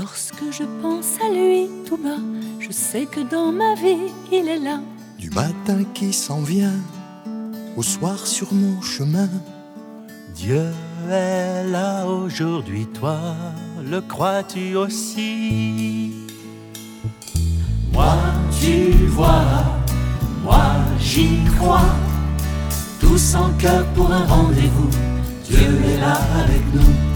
Lorsque je pense à lui tout bas, je sais que dans ma vie il est là. Du matin qui s'en vient au soir sur mon chemin, Dieu est là aujourd'hui, toi le crois-tu aussi? Moi tu vois, moi j'y crois, tous en cœur pour un rendez-vous, Dieu est là avec nous.